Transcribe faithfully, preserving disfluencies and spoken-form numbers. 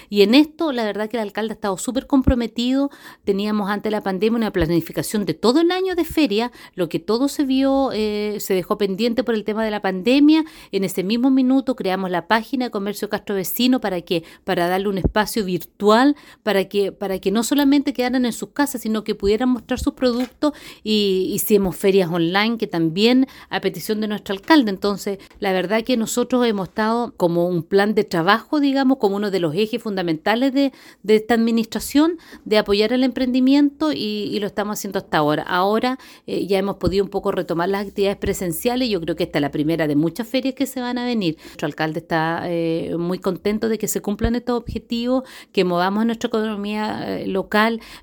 Y en esto, la verdad que el alcalde ha estado súper comprometido. Teníamos ante la pandemia una planificación de todo el año de feria, lo que todo se vio, eh, se dejó pendiente por el tema de la pandemia. En ese mismo minuto creamos la página de Comercio Castro Vecino para que, para darle un espacio virtual, para que, para que no solamente quedaran en sus casas, sino que pudieran mostrar sus productos, y hicimos ferias online que también a petición de nuestro alcalde. Entonces, la verdad que nosotros hemos estado como un plan de trabajo, digamos, como uno de los ejes fundamentales de, de esta administración, de apoyar el emprendimiento, y, y lo estamos haciendo hasta ahora. Ahora eh, ya hemos podido un poco retomar las actividades presenciales. Yo creo que esta es la primera de muchas ferias que se van a venir. Nuestro alcalde está eh, muy contento de que se cumplan estos objetivos, que movamos nuestra economía eh, local,